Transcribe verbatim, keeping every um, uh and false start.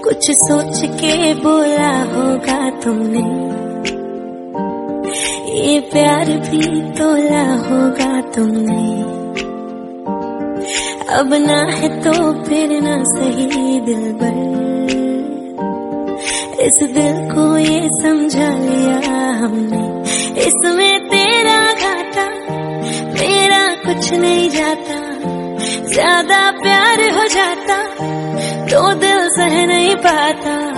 कुछ सोच के बोला होगा तुमने, ये प्यार भी तोला होगा तुमने। अब ना है तो फिर ना सही दिलबर, इस दिल को ये समझा लिया हमने। इसमें तेरा घाटा मेरा कुछ नहीं जाता, ज्यादा प्यार हो जाता तो दिल सह नहीं पाता।